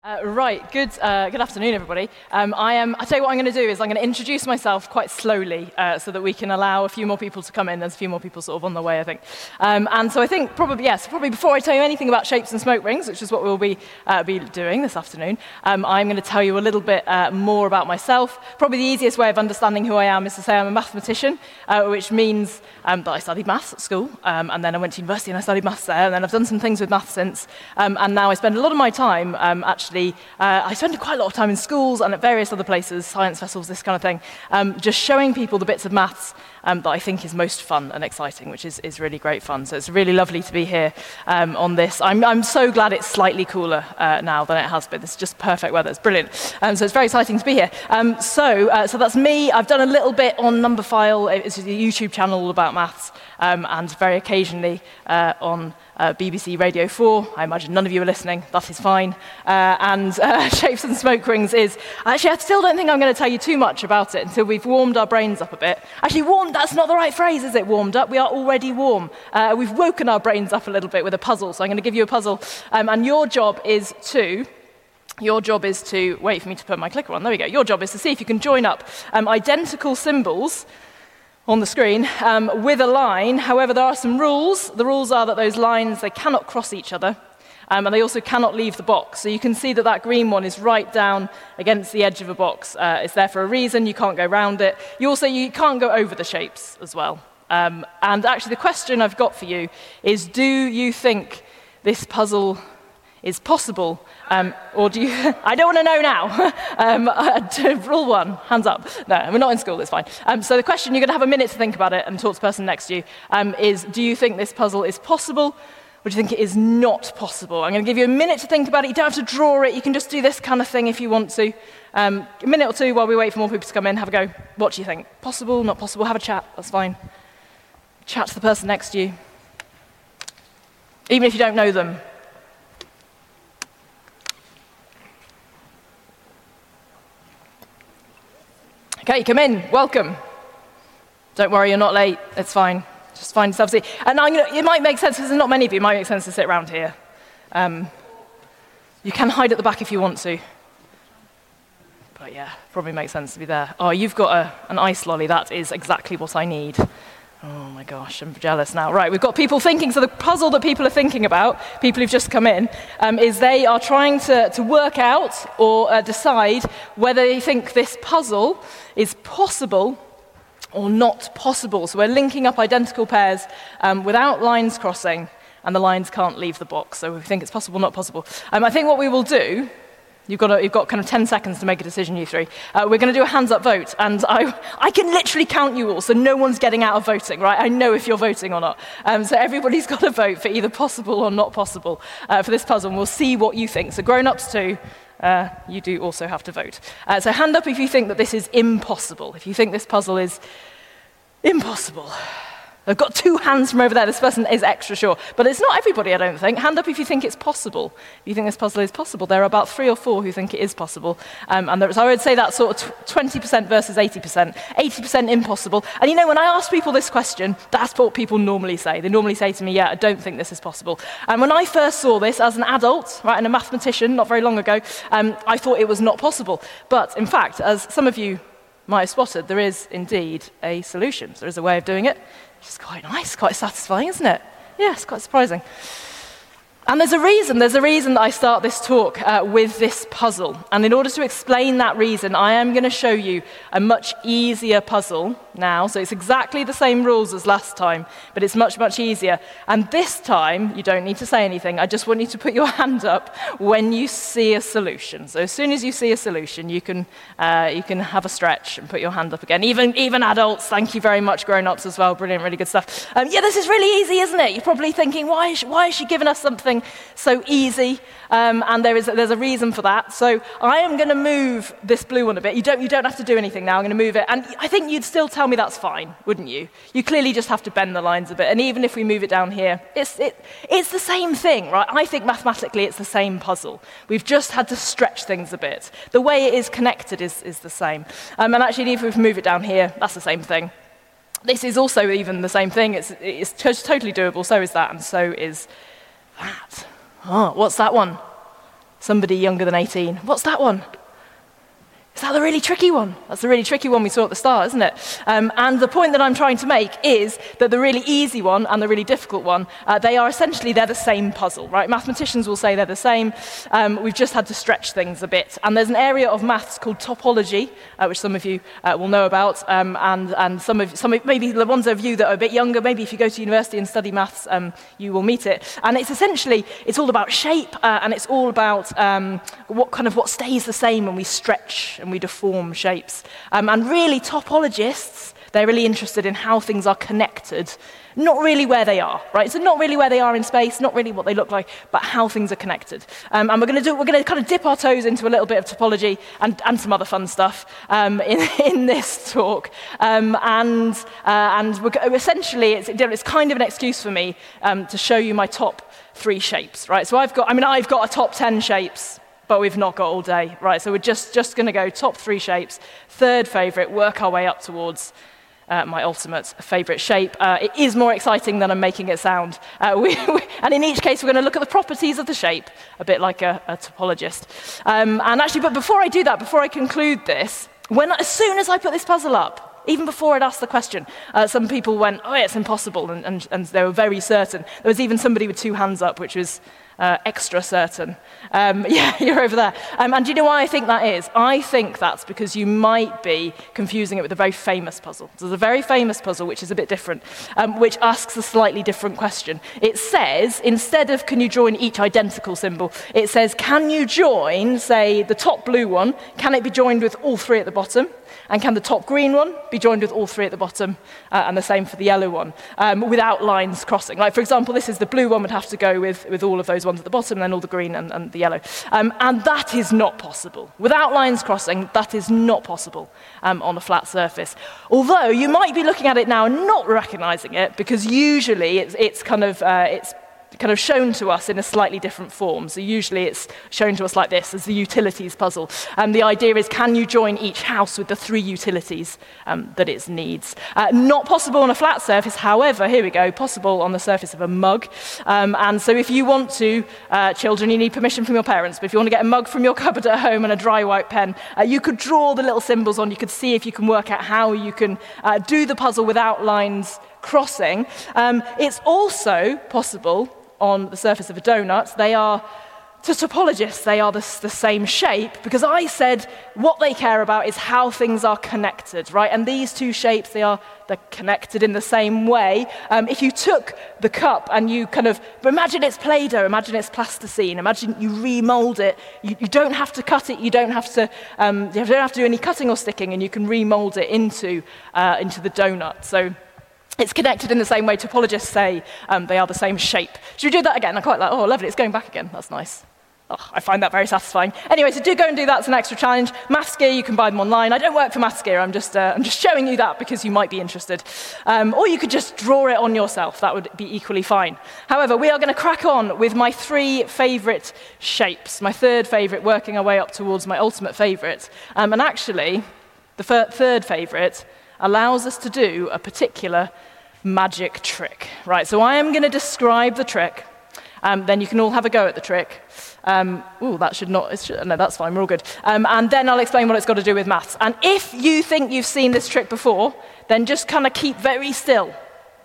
Good afternoon, everybody. I'll tell you what I'm going to do is I'm going to introduce myself quite slowly so that we can allow a few more people to come in. There's a few more people sort of on the way, I think. And so I think probably before I tell you anything about shapes and smoke rings, which is what we'll be doing this afternoon, I'm going to tell you a little bit more about myself. Probably the easiest way of understanding who I am is to say I'm a mathematician, which means that I studied maths at school, and then I went to university and I studied maths there, and then I've done some things with maths since, and now I spend a lot of my time I spend quite a lot of time in schools and at various other places, science festivals, this kind of thing, just showing people the bits of maths that I think is most fun and exciting, which is really great fun. So it's really lovely to be here on this. I'm so glad it's slightly cooler now than it has been. It's just perfect weather. It's brilliant. So it's very exciting to be here. So that's me. I've done a little bit on Numberphile. It's a YouTube channel all about maths, and very occasionally on BBC Radio 4. I imagine none of you are listening. That is fine. And Shapes and Smoke Rings is... Actually, I still don't think I'm going to tell you too much about it until we've warmed our brains up a bit. Actually, warmed, that's not the right phrase, is it, warmed up? We are already warm. We've woken our brains up a little bit with a puzzle, so I'm going to give you a puzzle. And your job is to... Wait for me to put my clicker on. There we go. Your job is to see if you can join up identical symbols on the screen with a line. However, there are some rules. The rules are that those lines, they cannot cross each other, and they also cannot leave the box. So you can see that green one is right down against the edge of a box. It's there for a reason. You can't go around it. You can't go over the shapes as well. And actually, the question I've got for you is, do you think this puzzle is possible? Or do you... I don't want to know now. Rule one, hands up. No, we're not in school, it's fine. So the question, you're going to have a minute to think about it and talk to the person next to you, is, do you think this puzzle is possible, or do you think it is not possible? I'm going to give you a minute to think about it. You don't have to draw it. You can just do this kind of thing if you want to. A minute or two while we wait for more people to come in. Have a go. What do you think? Possible, not possible? Have a chat. That's fine. Chat to the person next to you. Even if you don't know them. Okay, come in. Welcome. Don't worry, you're not late. It's fine. Just find yourself a seat. And it might make sense, because there's not many of you, it might make sense to sit around here. You can hide at the back if you want to. But yeah, probably makes sense to be there. Oh, you've got an ice lolly. That is exactly what I need. Oh my gosh, I'm jealous now. Right, we've got people thinking. So the puzzle that people are thinking about, people who've just come in, is they are trying to work out or decide whether they think this puzzle is possible or not possible. So we're linking up identical pairs without lines crossing, and the lines can't leave the box. So we think it's possible, not possible. I think what we will do... You've got kind of 10 seconds to make a decision, you three. We're going to do a hands-up vote, and I can literally count you all, so no one's getting out of voting, right? I know if you're voting or not. So everybody's got to vote for either possible or not possible for this puzzle, and we'll see what you think. So grown-ups too, you do also have to vote. So hand up if you think that this is impossible, if you think this puzzle is impossible. I've got two hands from over there. This person is extra sure. But it's not everybody, I don't think. Hand up if you think it's possible. If you think this puzzle is possible. There are about 3 or 4 who think it is possible. So I would say that's sort of 20% versus 80%. 80% impossible. And you know, when I ask people this question, that's what people normally say. They normally say to me, yeah, I don't think this is possible. And when I first saw this as an adult, right, and a mathematician not very long ago, I thought it was not possible. But in fact, as some of you might have spotted, there is indeed a solution. There is a way of doing it. Which is quite nice, quite satisfying, isn't it? Yeah, it's quite surprising. And there's a reason that I start this talk with this puzzle. And in order to explain that reason, I am going to show you a much easier puzzle now. So it's exactly the same rules as last time, but it's much, much easier. And this time, you don't need to say anything. I just want you to put your hand up when you see a solution. So as soon as you see a solution, you can have a stretch and put your hand up again. Even adults, thank you very much, grown-ups as well. Brilliant, really good stuff. Yeah, this is really easy, isn't it? You're probably thinking, why is she giving us something so easy? And there's a reason for that. So I am going to move this blue one a bit. You don't have to do anything now. I'm going to move it. And I think you'd still tell me that's fine, wouldn't you? You clearly just have to bend the lines a bit. And even if we move it down here, it's the same thing, right? I think mathematically it's the same puzzle. We've just had to stretch things a bit. The way it is connected is the same. And actually, even if we move it down here, that's the same thing. This is also even the same thing. It's totally doable. So is that, and so is that. Oh, what's that one? Somebody younger than 18. What's that one? Is that the really tricky one? That's the really tricky one we saw at the start, isn't it? And the point that I'm trying to make is that the really easy one and the really difficult one, they're the same puzzle, right? Mathematicians will say they're the same. We've just had to stretch things a bit. And there's an area of maths called topology, which some of you will know about, and some of maybe the ones of you that are a bit younger, maybe if you go to university and study maths, you will meet it. And it's all about shape, and it's all about what stays the same when we stretch and we deform shapes. And really, topologists, they're really interested in how things are connected, not really where they are, right? So not really where they are in space, not really what they look like, but how things are connected. And we're going to kind of dip our toes into a little bit of topology and some other fun stuff in this talk. And essentially, it's kind of an excuse for me to show you my top 3 shapes, right? So I've got a top 10 shapes, but we've not got all day, right? So we're just going to go top 3 shapes, third favorite, work our way up towards my ultimate favorite shape. It is more exciting than I'm making it sound. And in each case, we're going to look at the properties of the shape, a bit like a topologist. But before I do that, before I conclude this, as soon as I put this puzzle up, even before I'd asked the question, some people went, oh, it's impossible, and they were very certain. There was even somebody with 2 hands up, which was extra certain. Yeah, you're over there. And do you know why I think that is? I think that's because you might be confusing it with a very famous puzzle. There's a very famous puzzle, which is a bit different, which asks a slightly different question. It says, instead of can you join each identical symbol, it says, can you join, say, the top blue one, can it be joined with all 3 at the bottom? And can the top green one be joined with all 3 at the bottom, and the same for the yellow one, without lines crossing? Like, for example, this is the blue one would have to go with all of those ones at the bottom, and then all the green and the yellow. And that is not possible. Without lines crossing, that is not possible on a flat surface. Although you might be looking at it now and not recognizing it, because usually it's kind of shown to us in a slightly different form. So usually it's shown to us like this, as the utilities puzzle. And the idea is, can you join each house with the 3 utilities that it needs? Not possible on a flat surface, however, here we go, possible on the surface of a mug. And so if you want to, children, you need permission from your parents, but if you want to get a mug from your cupboard at home and a dry white pen, you could draw the little symbols on, you could see if you can work out how you can do the puzzle without lines crossing. It's also possible on the surface of a donut. To topologists, they are the same shape, because I said what they care about is how things are connected, right? And these 2 shapes, they're connected in the same way. If you took the cup and you imagine it's Play-Doh, imagine it's plasticine, imagine you remold it, you don't have to cut it, you don't have to do any cutting or sticking, and you can remold it into the donut. So it's connected in the same way. Topologists say they are the same shape. Should we do that again? I quite like, oh, lovely, it's going back again. That's nice. Oh, I find that very satisfying. Anyway, so do go and do that. It's an extra challenge. Maths Gear, you can buy them online. I don't work for Maths Gear. I'm just showing you that because you might be interested. Or you could just draw it on yourself. That would be equally fine. However, we are going to crack on with my 3 favorite shapes. My third favorite, working our way up towards my ultimate favorite. And actually, the third favorite allows us to do a particular magic trick, right? So I am going to describe the trick, then you can all have a go at the trick. No, that's fine, we're all good. And then I'll explain what it's got to do with maths. And if you think you've seen this trick before, then just kind of keep very still,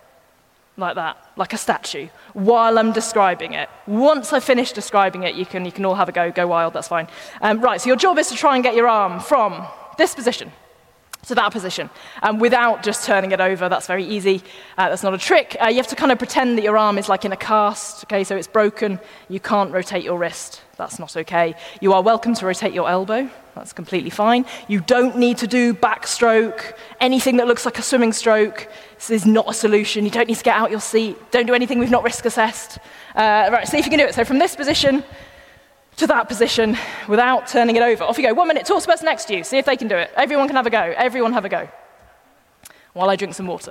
like that, like a statue, while I'm describing it. Once I've finished describing it, you can all have a go wild, that's fine. Right, so your job is to try and get your arm from this position to that position, without just turning it over. That's very easy. That's not a trick. You have to kind of pretend that your arm is like in a cast, okay, so it's broken. You can't rotate your wrist. That's not okay. You are welcome to rotate your elbow. That's completely fine. You don't need to do backstroke, anything that looks like a swimming stroke. This is not a solution. You don't need to get out your seat. Don't do anything we've not risk assessed. Right, see if you can do it. So from this position to that position without turning it over. Off you go. 1 minute. Talk to the person next to you. See if they can do it. Everyone can have a go. Everyone have a go. While I drink some water.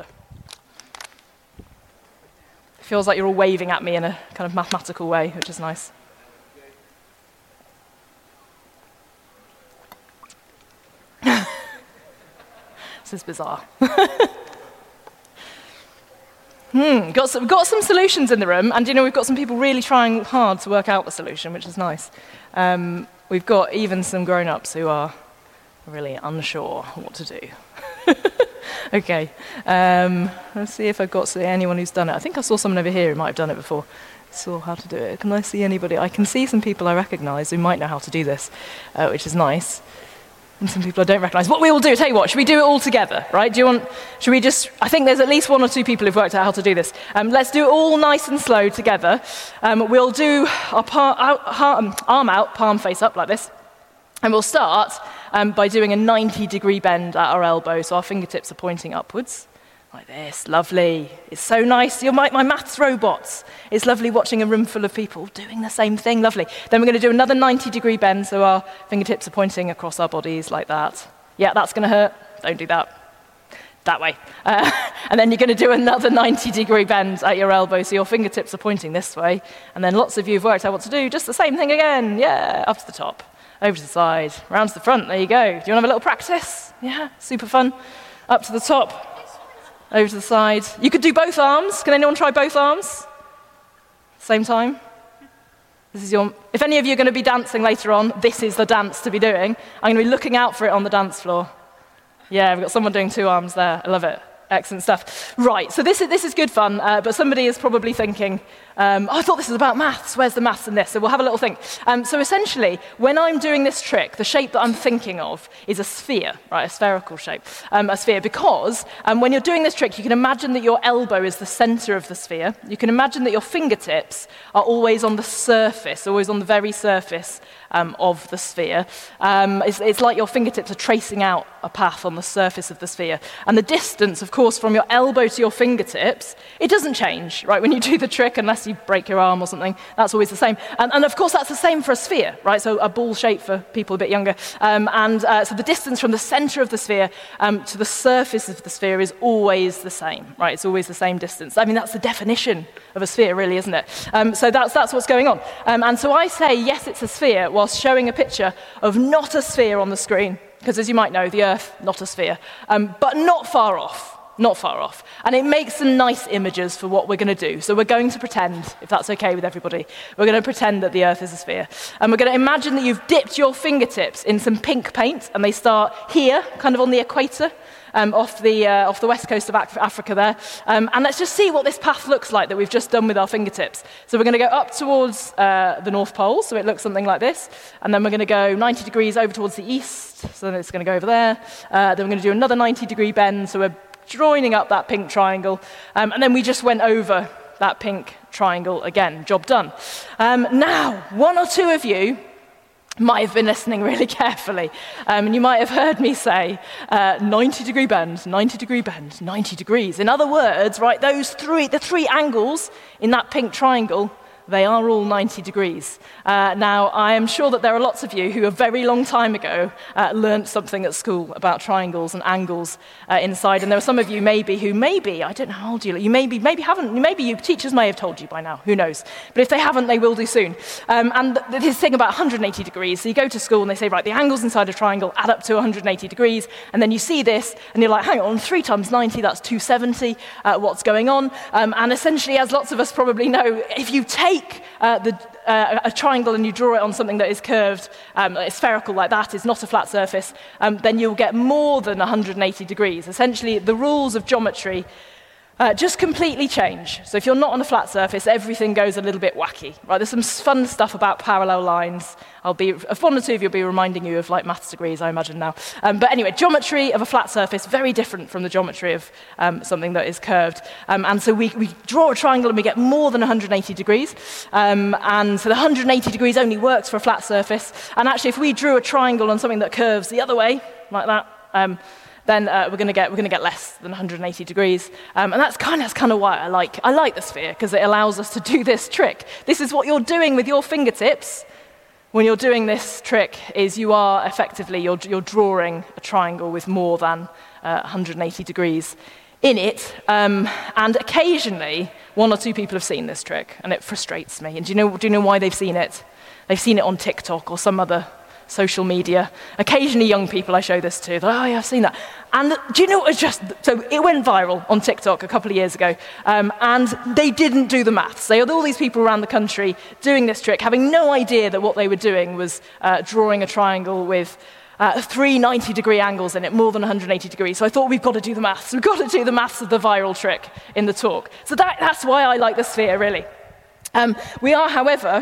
It feels like you're all waving at me in a kind of mathematical way, which is nice. This is bizarre. We've got some solutions in the room, and we've got some people really trying hard to work out the solution, which is nice. We've got even some grown-ups who are really unsure what to do. Okay, let's see if I've got anyone who's done it. I think I saw someone over here who might have done it before. Saw how to do it. Can I see anybody? I can see some people I recognise who might know how to do this, which is nice. And some people I don't recognise. What we will do, tell you what, should we do it all together, right? Should we just, I think there's at least one or two people who've worked out how to do this. Let's do it all nice and slow together. We'll do our arm out, palm face up like this. And we'll start by doing a 90-degree bend at our elbow, so our fingertips are pointing upwards. Like this, lovely. It's so nice. You're my maths robots. It's lovely watching a room full of people doing the same thing, lovely. Then we're going to do another 90-degree bend, so our fingertips are pointing across our bodies like that. Yeah, that's going to hurt. Don't do that. That way. And then you're going to do another 90-degree bend at your elbow, so your fingertips are pointing this way. And then lots of you have worked out what to do. Just the same thing again. Yeah, up to the top, over to the side, round to the front. There you go. Do you want to have a little practice? Yeah, super fun. Up to the top. Over to the side. You could do both arms. Can anyone try both arms? Same time? If any of you are going to be dancing later on, this is the dance to be doing. I'm going to be looking out for it on the dance floor. Yeah, we've got someone doing two arms there. I love it. Excellent stuff. Right, so this is good fun, but somebody is probably thinking, I thought this was about maths. Where's the maths in this? So we'll have a little think. So essentially, when I'm doing this trick, the shape that I'm thinking of is a sphere, right, a spherical shape, a sphere, because when you're doing this trick, you can imagine that your elbow is the center of the sphere. You can imagine that your fingertips are always on the surface, always on the very surface of the sphere. It's like your fingertips are tracing out a path on the surface of the sphere. And the distance, of course, from your elbow to your fingertips, it doesn't change, right? When you do the trick, unless you break your arm or something, that's always the same. And of course, that's the same for a sphere, right? So a ball shape for people a bit younger. So the distance from the center of the sphere to the surface of the sphere is always the same, right? It's always the same distance. I mean, that's the definition of a sphere, really, isn't it? So that's what's going on. And so I say, yes, it's a sphere, whilst showing a picture of not a sphere on the screen. Because as you might know, the Earth, not a sphere, but not far off. Not far off. And it makes some nice images for what we're going to do. So we're going to pretend, if that's okay with everybody, we're going to pretend that the Earth is a sphere. And we're going to imagine that you've dipped your fingertips in some pink paint, and they start here, kind of on the equator, off the west coast of Africa there. And let's just see what this path looks like that we've just done with our fingertips. So we're going to go up towards the North Pole, so it looks something like this. And then we're going to go 90 degrees over towards the east, so then it's going to go over there. Then we're going to do another 90-degree bend, so we're joining up that pink triangle, and then we just went over that pink triangle again. Job done. Now, one or two of you might have been listening really carefully, and you might have heard me say 90-degree bend, 90-degree bend, 90 degrees. In other words, right, the three angles in that pink triangle, they are all 90 degrees. Now, I am sure that there are lots of you who a very long time ago learnt something at school about triangles and angles inside, and there are some of you maybe, I don't know how old you are, you maybe haven't, maybe your teachers may have told you by now, who knows. But if they haven't, they will do soon. And this thing about 180 degrees, so you go to school and they say, right, the angles inside a triangle add up to 180 degrees, and then you see this, and you're like, hang on, 3 times 90, that's 270, what's going on? And essentially, as lots of us probably know, if you take a triangle and you draw it on something that is curved, spherical like that, is not a flat surface, then you'll get more than 180 degrees. Essentially, the rules of geometry just completely change. So if you're not on a flat surface, everything goes a little bit wacky. Right? There's some fun stuff about parallel lines. One or two of you will be reminding you of like maths degrees, I imagine now. But anyway, geometry of a flat surface, very different from the geometry of something that is curved. And so we draw a triangle and we get more than 180 degrees. And so the 180 degrees only works for a flat surface. And actually, if we drew a triangle on something that curves the other way, like that, then we're going to get less than 180 degrees. And that's kind of why I like the sphere, because it allows us to do this trick. This is what you're doing with your fingertips when you're doing this trick, is you are effectively, you're drawing a triangle with more than 180 degrees in it. And occasionally, one or two people have seen this trick, and it frustrates me. And do you know why they've seen it? They've seen it on TikTok or some other social media. Occasionally young people I show this to, they're like, oh yeah, I've seen that. And do you know what was so it went viral on TikTok a couple of years ago, and they didn't do the maths. They had all these people around the country doing this trick, having no idea that what they were doing was drawing a triangle with 3 90-degree angles in it, more than 180 degrees. So I thought, we've got to do the maths. We've got to do the maths of the viral trick in the talk. So that's why I like the sphere, really. We are, however,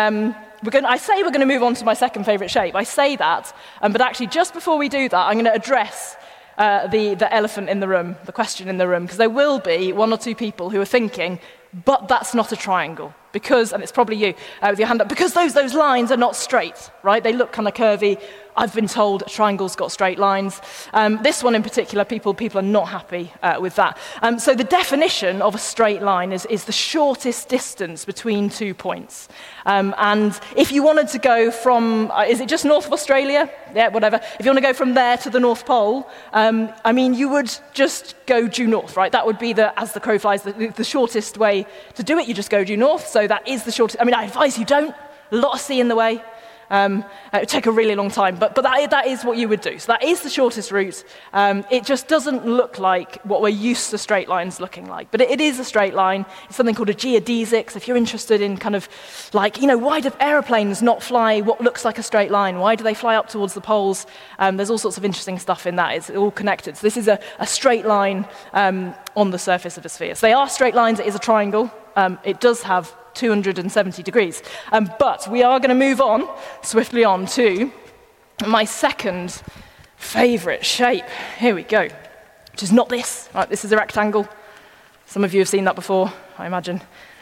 I say we're going to move on to my second favourite shape. I say that, but actually just before we do that, I'm going to address the elephant in the room, the question in the room, because there will be 1 or 2 people who are thinking, but that's not a triangle, because, and it's probably you with your hand up, because those lines are not straight, right? They look kind of curvy. I've been told a triangle's got straight lines. This one in particular, people are not happy with that. So the definition of a straight line is the shortest distance between 2 points. And if you wanted to go from, is it just north of Australia? Yeah, whatever. If you want to go from there to the North Pole, you would just go due north, right? That would be, as the crow flies, the shortest way to do it. You just go due north, so that is the shortest. I advise you don't. A lot of sea in the way. It would take a really long time, but that is what you would do. So that is the shortest route. It just doesn't look like what we're used to straight lines looking like, but it is a straight line. It's something called a geodesic. So if you're interested in kind of why do aeroplanes not fly what looks like a straight line? Why do they fly up towards the poles? There's all sorts of interesting stuff in that. It's all connected. So this is a straight line on the surface of a sphere. So they are straight lines. It is a triangle. It does have 270 degrees. But we are going to move on, swiftly on, to my second favourite shape. Here we go, which is not this. Right, this is a rectangle. Some of you have seen that before, I imagine.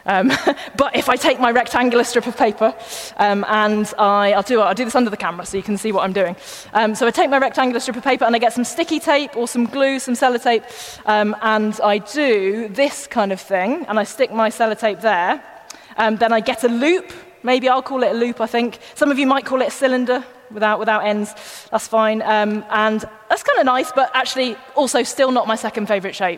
But if I take my rectangular strip of paper, and I'll do this under the camera so you can see what I'm doing. So I take my rectangular strip of paper and I get some sticky tape or some glue, some sellotape, and I do this kind of thing, and I stick my sellotape there. Then I get a loop. Maybe I'll call it a loop, I think. Some of you might call it a cylinder without ends. That's fine. And that's kind of nice, but actually also still not my second favourite shape.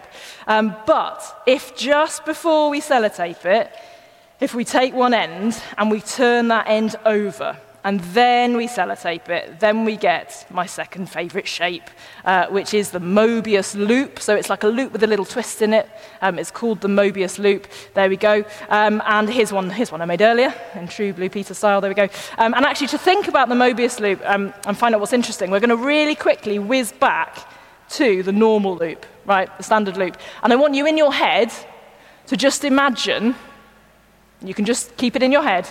But if just before we sellotape it, if we take one end and we turn that end over, and then we sellotape it, then we get my second favourite shape, which is the Mobius loop. So it's like a loop with a little twist in it. It's called the Mobius loop. There we go. And here's one I made earlier, in true Blue Peter style. There we go. And actually, to think about the Mobius loop and find out what's interesting, we're going to really quickly whiz back to the normal loop, right, the standard loop. And I want you in your head to just imagine. You can just keep it in your head.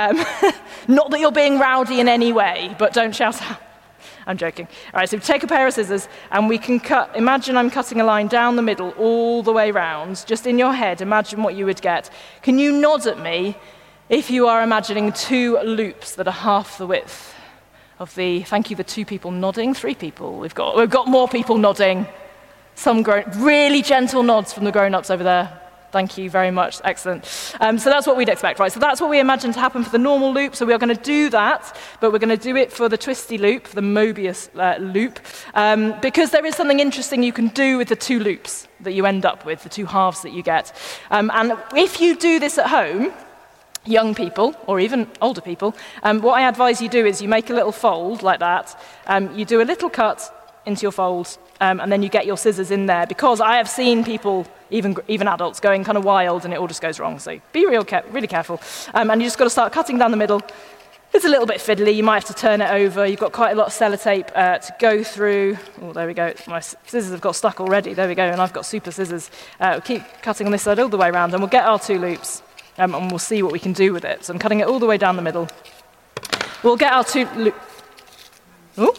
Not that you're being rowdy in any way, but don't shout out. I'm joking. All right, so take a pair of scissors, and we can cut. Imagine I'm cutting a line down the middle all the way round. Just in your head, imagine what you would get. Can you nod at me if you are imagining 2 loops that are half the width of the... Thank you, the 2 people nodding. 3 people. We've got more people nodding. Some really gentle nods from the grown-ups over there. Thank you very much. Excellent. So that's what we'd expect, right? So that's what we imagine to happen for the normal loop. So we are going to do that, but we're going to do it for the twisty loop, for the Mobius loop, because there is something interesting you can do with the 2 loops that you end up with, the 2 halves that you get. And if you do this at home, young people, or even older people, what I advise you do is you make a little fold like that. You do a little cut into your fold, and then you get your scissors in there, because I have seen people, even adults, going kind of wild, and it all just goes wrong. So be really careful. And you just got to start cutting down the middle. It's a little bit fiddly. You might have to turn it over. You've got quite a lot of sellotape to go through. Oh, there we go. My scissors have got stuck already. There we go. And I've got super scissors. We'll keep cutting on this side all the way around, and we'll get our 2 loops, and we'll see what we can do with it. So I'm cutting it all the way down the middle. We'll get our 2 loops. Oh.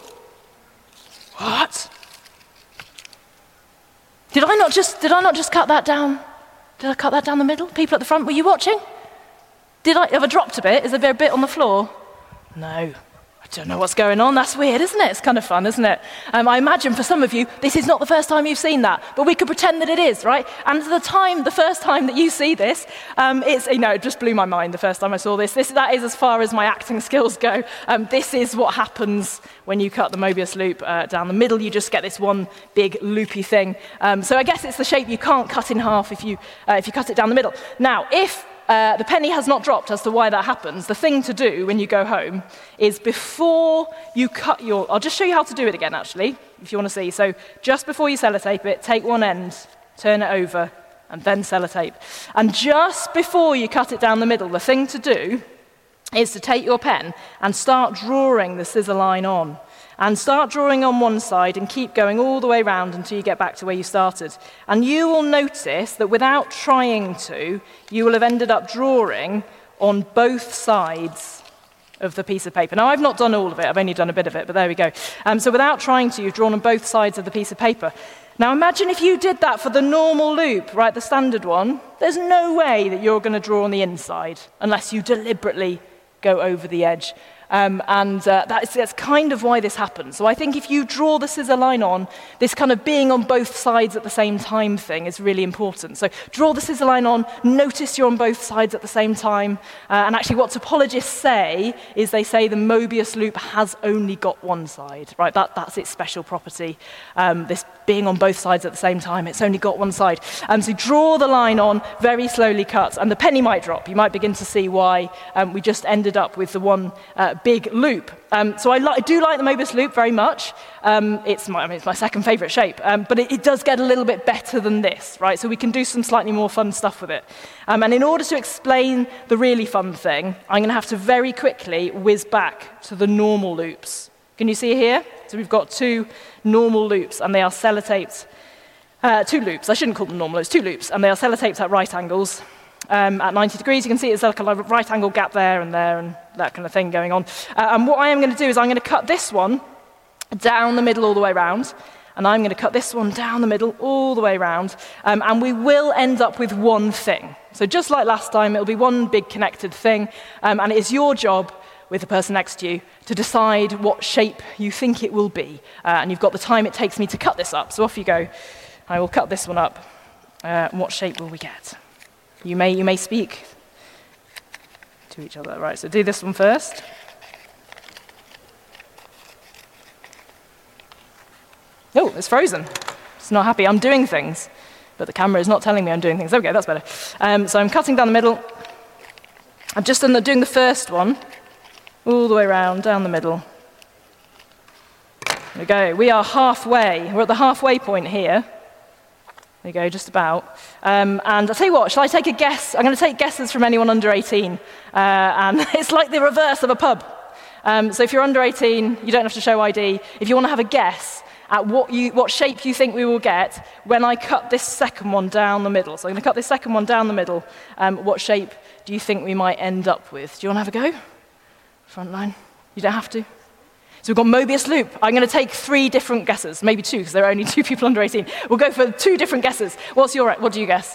What? Did I not just cut that down? Did I cut that down the middle? People at the front, were you watching? Have I dropped a bit? Is there a bit on the floor? No. I don't know what's going on. That's weird, isn't it? It's kind of fun, isn't it? I imagine for some of you, this is not the first time you've seen that, but we could pretend that it is, right? And the first time that you see this, it just blew my mind the first time I saw this. That is as far as my acting skills go. This is what happens when you cut the Mobius loop down the middle. You just get this one big loopy thing. So I guess it's the shape you can't cut in half if you cut it down the middle. Now, if the penny has not dropped as to why that happens. The thing to do when you go home is before you cut your... I'll just show you how to do it again, actually, if you want to see. So just before you sellotape it, take one end, turn it over, and then sellotape. And just before you cut it down the middle, the thing to do is to take your pen and start drawing the scissor line on. And start drawing on one side and keep going all the way around until you get back to where you started. And you will notice that without trying to, you will have ended up drawing on both sides of the piece of paper. Now, I've not done all of it. I've only done a bit of it, but there we go. So without trying to, you've drawn on both sides of the piece of paper. Now, imagine if you did that for the normal loop, right, the standard one. There's no way that you're going to draw on the inside unless you deliberately go over the edge. That's kind of why this happens. So I think if you draw the scissor line on, this kind of being on both sides at the same time thing is really important. So draw the scissor line on, notice you're on both sides at the same time. And actually what topologists say is they say the Mobius loop has only got one side, right? That's its special property. This being on both sides at the same time, it's only got one side. So draw the line on, very slowly cut, and the penny might drop. You might begin to see why we just ended up with the one big loop. So I do like the Mobius loop very much. It's my second favorite shape, but it does get a little bit better than this, right? So we can do some slightly more fun stuff with it. And in order to explain the really fun thing, I'm going to have to very quickly whiz back to the normal loops. Can you see here? So we've got two normal loops, and they are sellotaped. Two loops. I shouldn't call them normal loops. Two loops, and they are sellotaped at right angles. At 90 degrees, you can see it's like a right angle gap there and that kind of thing going on. And what I am going to do is I'm going to cut this one down the middle all the way around, and I'm going to cut this one down the middle all the way around, and we will end up with one thing. So just like last time, it'll be one big connected thing, and it is your job with the person next to you to decide what shape you think it will be. And you've got the time it takes me to cut this up. So off you go. I will cut this one up. What shape will we get? You may speak to each other. Right, so do this one first. Oh, it's frozen. It's not happy. I'm doing things, but the camera is not telling me I'm doing things. Okay, that's better. So I'm cutting down the middle. I'm just doing the first one, all the way around, down the middle. There we go. We are halfway. We're at the halfway point here. There you go, just about. And I'll tell you what, shall I take a guess? I'm going to take guesses from anyone under 18. And it's like the reverse of a pub. So if you're under 18, you don't have to show ID. If you want to have a guess at what shape you think we will get when I cut this second one down the middle. So I'm going to cut this second one down the middle. What shape do you think we might end up with? Do you want to have a go? Front line. You don't have to. So we've got Mobius loop. I'm going to take 3 different guesses, maybe 2, because there are only 2 people under 18. We'll go for 2 different guesses. What do you guess?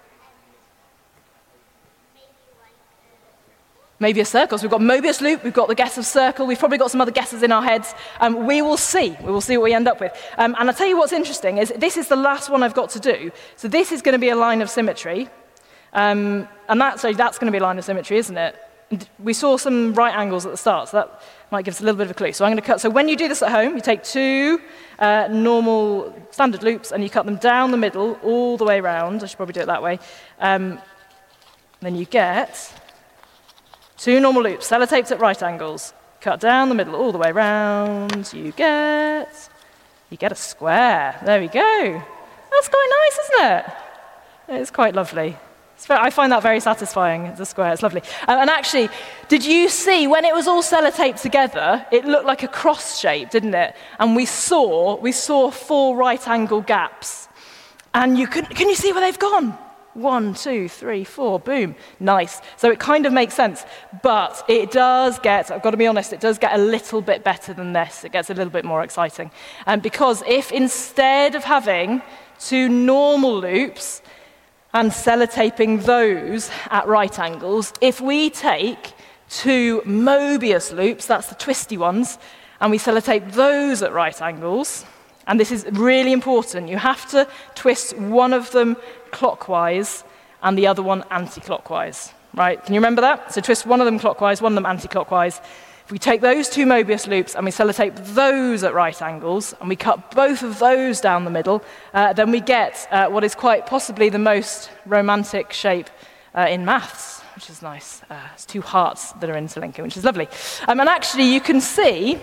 Maybe a circle. So we've got Mobius loop, we've got the guess of circle, we've probably got some other guesses in our heads. We will see. We will see what we end up with. And I'll tell you what's interesting is this is the last one I've got to do. So this is going to be a line of symmetry. And that's going to be a line of symmetry, isn't it? We saw some right angles at the start, so that might give us a little bit of a clue. So I'm going to cut. So when you do this at home, you take 2 normal standard loops and you cut them down the middle all the way around. I should probably do it that way. Then you get 2 normal loops, sellotaped at right angles, cut down the middle all the way around. You get a square. There we go. That's quite nice, isn't it? It's quite lovely. I find that very satisfying, the square, it's lovely. And actually, did you see, when it was all sellotaped together, it looked like a cross shape, didn't it? And we saw 4 right angle gaps. And can you see where they've gone? 1, 2, 3, 4, boom, nice. So it kind of makes sense, but it does get, I've got to be honest, it does get a little bit better than this. It gets a little bit more exciting. Because if instead of having 2 normal loops, and sellotaping those at right angles, if we take 2 Mobius loops, that's the twisty ones, and we sellotape those at right angles, and this is really important, you have to twist one of them clockwise and the other one anti-clockwise, right? Can you remember that? So twist one of them clockwise, one of them anti-clockwise. If we take those 2 Mobius loops and we sellotape those at right angles, and we cut both of those down the middle, then we get what is quite possibly the most romantic shape in maths, which is nice. It's two hearts that are interlinking, which is lovely. And actually, you can see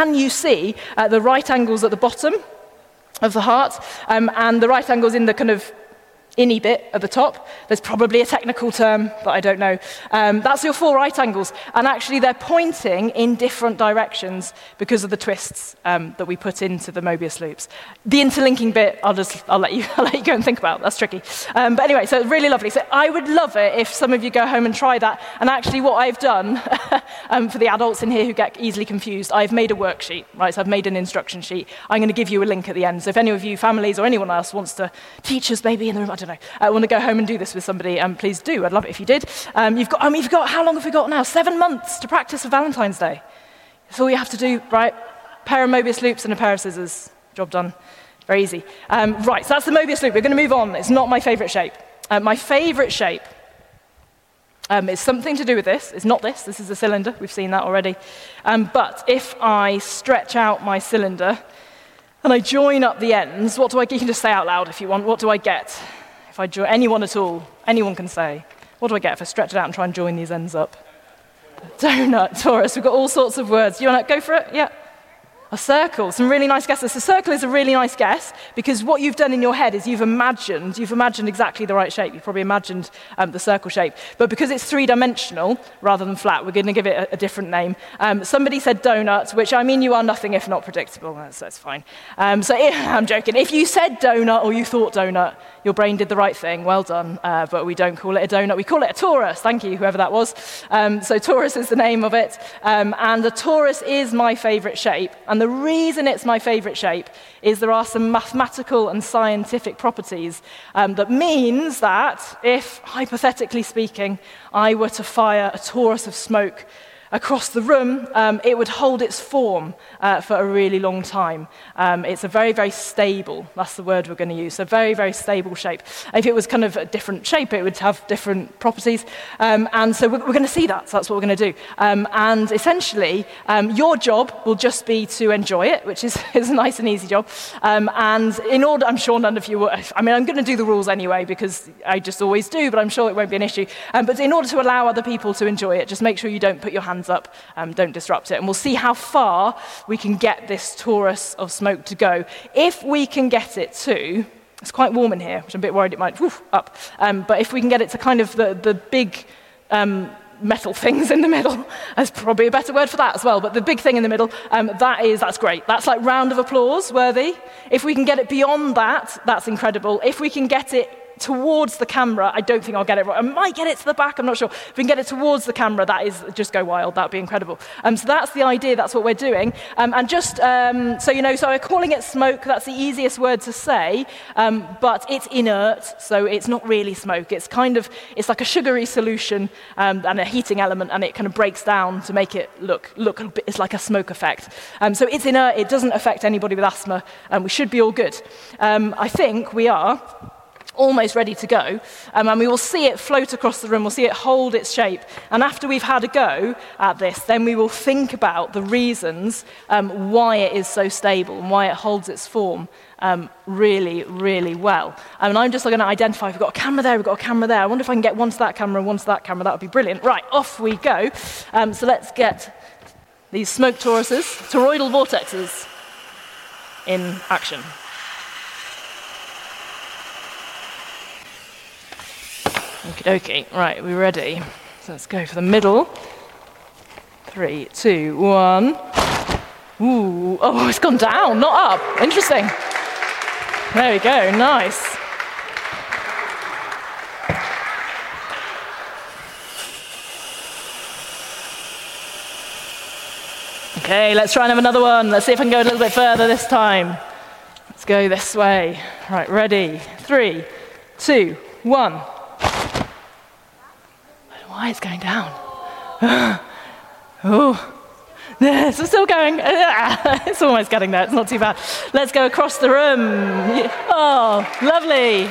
the right angles at the bottom of the heart, and the right angles in the kind of inny bit at the top. There's probably a technical term that I don't know. That's your 4 right angles. And actually, they're pointing in different directions because of the twists that we put into the Mobius loops. The interlinking bit, I'll let you go and think about. That's tricky. But anyway, so it's really lovely. So I would love it if some of you go home and try that. And actually, what I've done for the adults in here who get easily confused, I've made a worksheet, right? So I've made an instruction sheet. I'm going to give you a link at the end. So if any of you families or anyone else wants to, teachers maybe in the room, I don't know, want to go home and do this with somebody, please do. I'd love it if you did. You've got, how long have we got now? 7 months to practice for Valentine's Day. That's all you have to do, right? Pair of Mobius loops and a pair of scissors. Job done. Very easy. Right, so that's the Mobius loop. We're going to move on. It's not my favorite shape. My favorite shape is something to do with this. It's not this. This is a cylinder. We've seen that already. But if I stretch out my cylinder and I join up the ends, what do I get? You can just say out loud if you want. What do I get? If I join anyone at all, anyone can say. What do I get if I stretch it out and try and join these ends up? Donut, torus. We've got all sorts of words. Do you want to go for it? Yeah. A circle, some really nice guesses. A circle is a really nice guess because what you've done in your head is you've imagined exactly the right shape. You've probably imagined the circle shape. But because it's 3-dimensional rather than flat, we're going to give it a different name. Somebody said donut, which I mean you are nothing if not predictable. That's fine. I'm joking. If you said donut or you thought donut, your brain did the right thing. Well done. But we don't call it a donut. We call it a torus. Thank you, whoever that was. So torus is the name of it. And a torus is my favorite shape. And the reason it's my favorite shape is there are some mathematical and scientific properties that means that if, hypothetically speaking, I were to fire a torus of smoke across the room, it would hold its form for a really long time. It's a very, very stable, that's the word we're going to use, a very, very stable shape. If it was kind of a different shape, it would have different properties. And so we're going to see that, so that's what we're going to do. And essentially, your job will just be to enjoy it, which is a nice and easy job. And in order, I'm sure none of you will, I'm going to do the rules anyway, because I just always do, but I'm sure it won't be an issue. But in order to allow other people to enjoy it, just make sure you don't put your hands up, don't disrupt it. And we'll see how far we can get this torus of smoke to go. If we can get it to, it's quite warm in here, which I'm a bit worried it might up, but if we can get it to kind of the big metal things in the middle, there's probably a better word for that as well, but the big thing in the middle, that's great. That's like round of applause worthy. If we can get it beyond that, that's incredible. If we can get it towards the camera, I don't think I'll get it right. I might get it to the back, I'm not sure. If we can get it towards the camera, that is, just go wild, that'd be incredible. So that's the idea, that's what we're doing. And just, so you know, so we're calling it smoke, that's the easiest word to say, but it's inert, so it's not really smoke. It's it's like a sugary solution and a heating element, and it kind of breaks down to make it look a bit, it's like a smoke effect. So it's inert, it doesn't affect anybody with asthma, and we should be all good. I think we are almost ready to go, and we will see it float across the room, we'll see it hold its shape, and after we've had a go at this, then we will think about the reasons why it is so stable and why it holds its form really, really well. And I'm just going to identify, we've got a camera there, we've got a camera there, I wonder if I can get one to that camera and one to that camera, that would be brilliant. Right, off we go. So let's get these smoke toruses, toroidal vortexes, in action. Okie dokie. Right, we're ready. So let's go for the middle. 3, 2, 1. Ooh, oh, it's gone down, not up. Interesting. There we go, nice. Okay, let's try and have another one. Let's see if I can go a little bit further this time. Let's go this way. Right, ready. 3, 2, 1. Why it's going down? Oh, yes, it's still going. It's almost getting there. It's not too bad. Let's go across the room. Oh, lovely.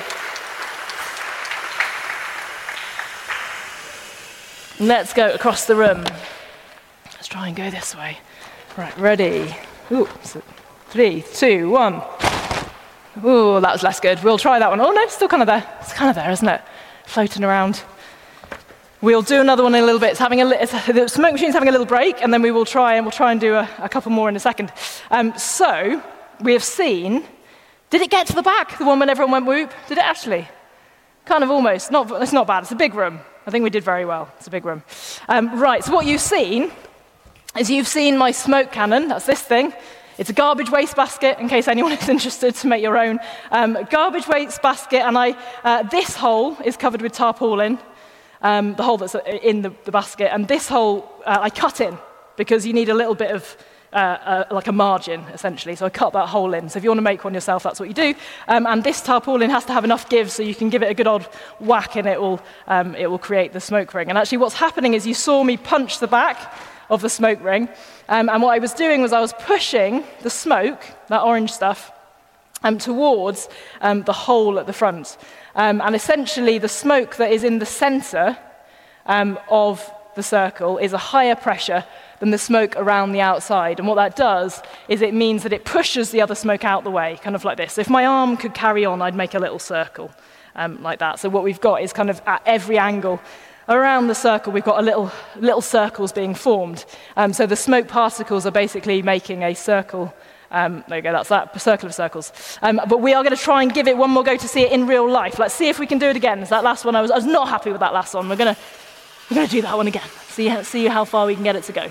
Let's go across the room. Let's try and go this way. Right, ready. Ooh, so 3, 2, 1. Ooh, that was less good. We'll try that one. Oh no, it's still kind of there. It's kind of there, isn't it? Floating around. We'll do another one in a little bit. The smoke machine's having a little break, and then we'll try and do a couple more in a second. So we have seen. Did it get to the back? The one when everyone went whoop? Did it actually? Kind of almost. It's not bad. It's a big room. I think we did very well. It's a big room. Right. So what you've seen is you've seen my smoke cannon. That's this thing. It's a garbage waste basket, in case anyone is interested to make your own. Garbage waste basket, and this hole is covered with tarpaulin. The hole that's in the basket, and this hole I cut in because you need a little bit of like a margin, essentially. So I cut that hole in. So if you want to make one yourself, that's what you do. And this tarpaulin has to have enough give so you can give it a good old whack, and it will create the smoke ring. And actually, what's happening is you saw me punch the back of the smoke ring, and what I was doing was I was pushing the smoke, that orange stuff, towards the hole at the front. And essentially, the smoke that is in the center of the circle is a higher pressure than the smoke around the outside. And what that does is it means that it pushes the other smoke out the way, kind of like this. So if my arm could carry on, I'd make a little circle like that. So what we've got is kind of at every angle around the circle, we've got little circles being formed. So the smoke particles are basically making a circle. There you go, that's that, a circle of circles. But we are going to try and give it one more go to see it in real life. Let's see if we can do it again. It's that last one. I was not happy with that last one. We're going to do that one again. See how far we can get it to go.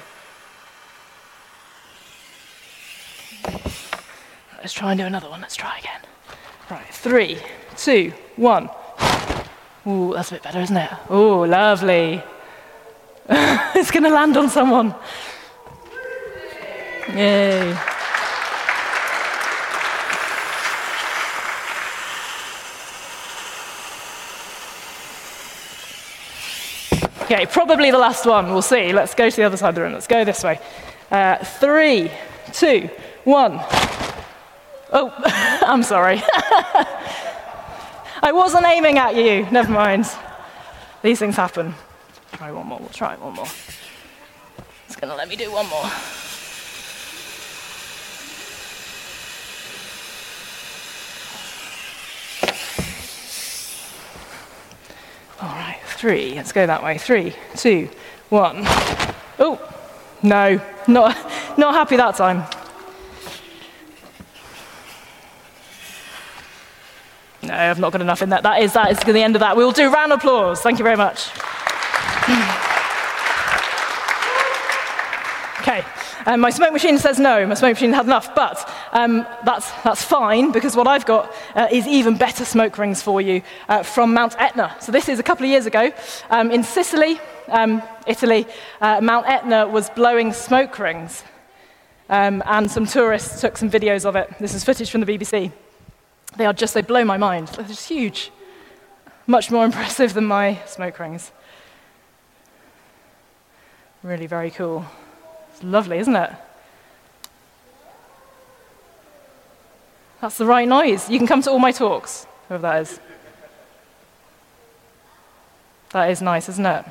Let's try and do another one. Let's try again. Right, 3, 2, 1. Ooh, that's a bit better, isn't it? Ooh, lovely. It's going to land on someone. Yay. Okay, probably the last one. We'll see. Let's go to the other side of the room. Let's go this way. 3, 2, 1. Oh, I'm sorry. I wasn't aiming at you. Never mind. These things happen. Try one more. We'll try one more. It's going to let me do one more. All right, 3. Let's go that way. 3, 2, 1. Oh, no, not happy that time. No, I've not got enough in that. That is the end of that. We'll do a round of applause. Thank you very much. Okay. My smoke machine says no. My smoke machine had enough, but that's fine, because what I've got is even better smoke rings for you from Mount Etna. So this is a couple of years ago in Sicily, Italy. Mount Etna was blowing smoke rings, and some tourists took some videos of it. This is footage from the BBC. They blow my mind. They're just huge. Much more impressive than my smoke rings. Really very cool. It's lovely, isn't it? That's the right noise. You can come to all my talks, whoever that is. That is nice, isn't it?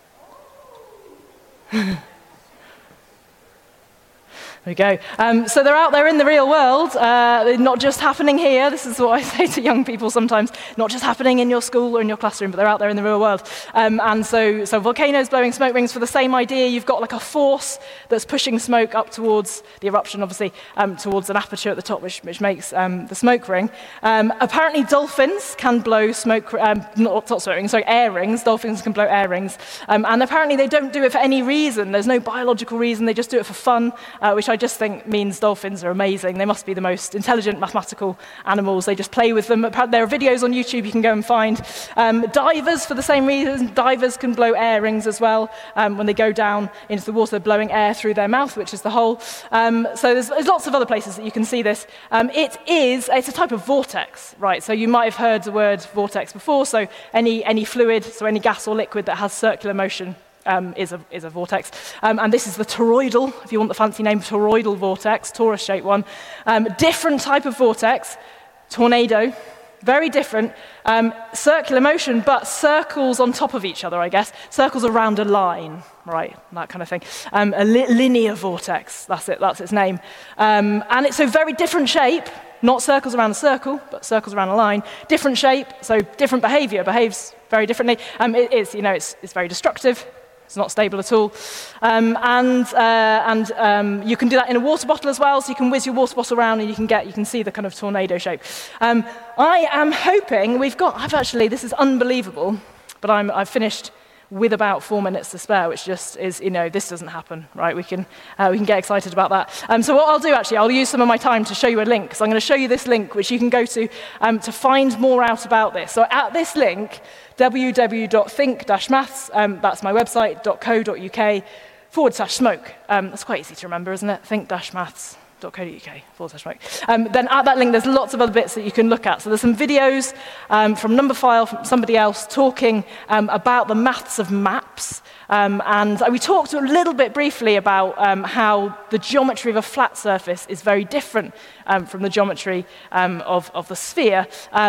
There we go. So they're out there in the real world. They're not just happening here. This is what I say to young people sometimes. Not just happening in your school or in your classroom, but they're out there in the real world. And so volcanoes blowing smoke rings for the same idea. You've got like a force that's pushing smoke up towards the eruption, obviously, towards an aperture at the top, which makes the smoke ring. Apparently, dolphins can blow smoke, not smoke rings, sorry, air rings. Dolphins can blow air rings. And apparently, they don't do it for any reason. There's no biological reason. They just do it for fun, which I just think means dolphins are amazing. They must be the most intelligent mathematical animals. They just play with them. There are videos on YouTube you can go and find. Divers, for the same reason, divers can blow air rings as well. When they go down into the water, blowing air through their mouth, which is the hole. So there's lots of other places that you can see this. It's a type of vortex, right? So you might have heard the word vortex before. So any fluid, so any gas or liquid that has circular motion, is a vortex. And this is the toroidal, if you want the fancy name, toroidal vortex, torus-shaped one. Different type of vortex, tornado. very different. Circular motion, but circles on top of each other, I guess. Circles around a line, right? That kind of thing. A linear vortex, that's it, that's its name. And it's a very different shape, not circles around a circle, but circles around a line. Different shape, so different behavior, behaves very differently. It's very destructive. It's not stable at all. You can do that in a water bottle as well, so you can whiz your water bottle around and you can see the kind of tornado shape. I am hoping this is unbelievable, but I've finished with about 4 minutes to spare, which just is, this doesn't happen, right? We can get excited about that. So what I'll do, actually, I'll use some of my time to show you a link. So I'm going to show you this link, which you can go to find more out about this. So at this link, www.think-maths, that's my website, .co.uk/smoke. That's quite easy to remember, isn't it? think-maths.co.uk/smoke. Then at that link, there's lots of other bits that you can look at. So there's some videos from Numberphile, from somebody else, talking about the maths of maps. And we talked a little bit briefly about how the geometry of a flat surface is very different from the geometry of the sphere.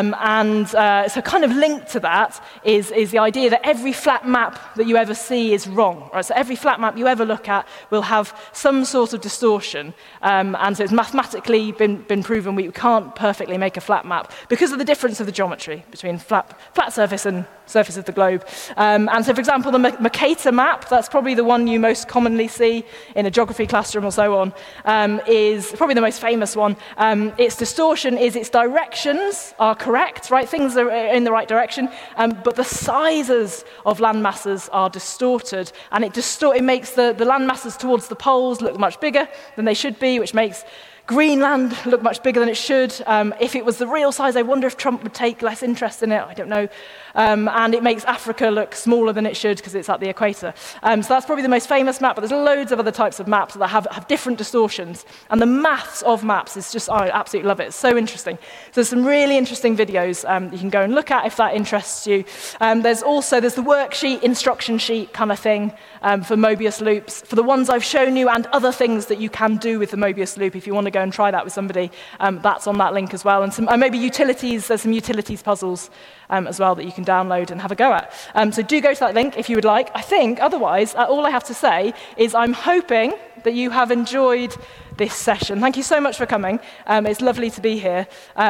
So kind of linked to that is the idea that every flat map that you ever see is wrong. Right? So every flat map you ever look at will have some sort of distortion. And so it's mathematically been proven we can't perfectly make a flat map because of the difference of the geometry between flat surface and surface of the globe. And so, for example, the Mercator map, that's probably the one you most commonly see in a geography classroom or so on, is probably the most famous one. Its distortion is its directions are correct, right? Things are in the right direction, but the sizes of land masses are distorted, and it makes the land masses towards the poles look much bigger than they should be, which makes Greenland look much bigger than it should. If it was the real size, I wonder if Trump would take less interest in it. I don't know. And it makes Africa look smaller than it should because it's at the equator. So that's probably the most famous map, but there's loads of other types of maps that have different distortions. And the maths of maps is just, I absolutely love it. It's so interesting. So there's some really interesting videos you can go and look at if that interests you. There's the worksheet, instruction sheet kind of thing for Mobius loops, for the ones I've shown you and other things that you can do with the Mobius loop if you want to go and try that with somebody. That's on that link as well. And maybe utilities, there's some utilities puzzles as well that you can download and have a go at. So do go to that link if you would like. I think, otherwise, all I have to say is I'm hoping that you have enjoyed this session. Thank you so much for coming. It's lovely to be here.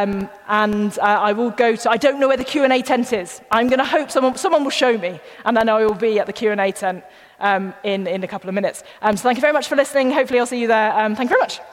I will go to, I don't know where the Q&A tent is. I'm going to hope someone will show me, and then I will be at the Q&A tent in a couple of minutes. So thank you very much for listening. Hopefully I'll see you there. Thank you very much.